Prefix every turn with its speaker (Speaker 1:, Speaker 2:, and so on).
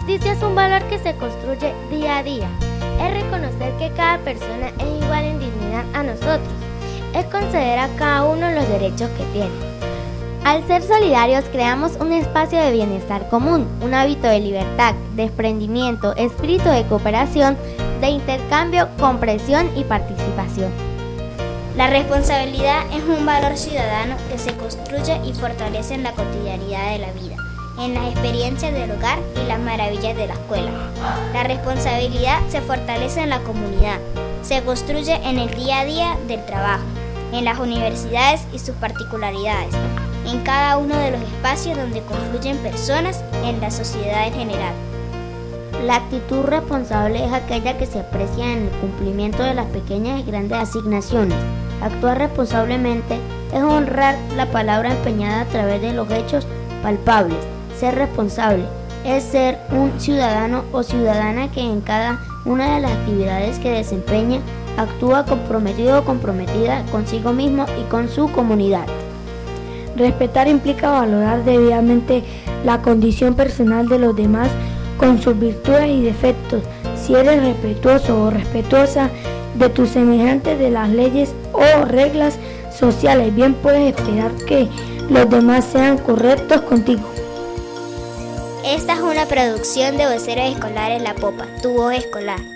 Speaker 1: justicia es un valor que se construye día a día. Es reconocer que cada persona es igual en dignidad a nosotros. Es conceder a cada uno los derechos que tiene. Al ser solidarios creamos un espacio de bienestar común, un hábito de libertad, desprendimiento, espíritu de cooperación, de intercambio, comprensión y participación.
Speaker 2: La responsabilidad es un valor ciudadano que se construye y fortalece en la cotidianidad de la vida, en las experiencias del hogar y las maravillas de la escuela. La responsabilidad se fortalece en la comunidad, se construye en el día a día del trabajo, en las universidades y sus particularidades, en cada uno de los espacios donde confluyen personas, en la sociedad en general.
Speaker 3: La actitud responsable es aquella que se aprecia en el cumplimiento de las pequeñas y grandes asignaciones. Actuar responsablemente es honrar la palabra empeñada a través de los hechos palpables. Ser responsable es ser un ciudadano o ciudadana que en cada una de las actividades que desempeña actúa comprometido o comprometida consigo mismo y con su comunidad.
Speaker 4: Respetar implica valorar debidamente la condición personal de los demás con sus virtudes y defectos. Si eres respetuoso o respetuosa de tus semejantes, de las leyes o reglas sociales, bien puedes esperar que los demás sean correctos contigo.
Speaker 2: Esta es una producción de Voceros Escolares La Popa, tu voz escolar.